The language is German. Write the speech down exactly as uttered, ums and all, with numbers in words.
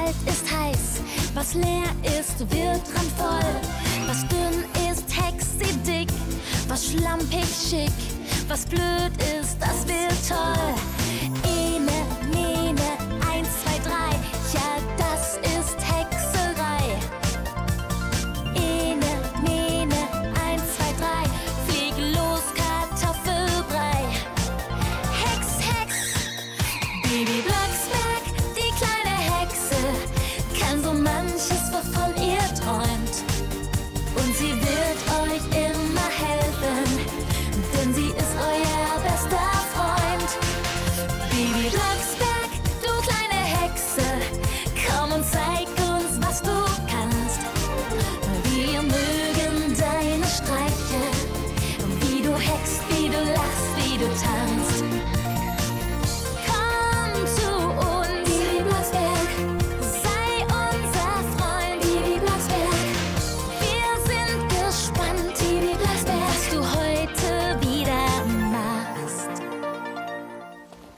kalt ist heiß, was leer ist, wird randvoll. Was dünn ist, hexy dick, was schlampig schick, was blöd ist, das wird toll.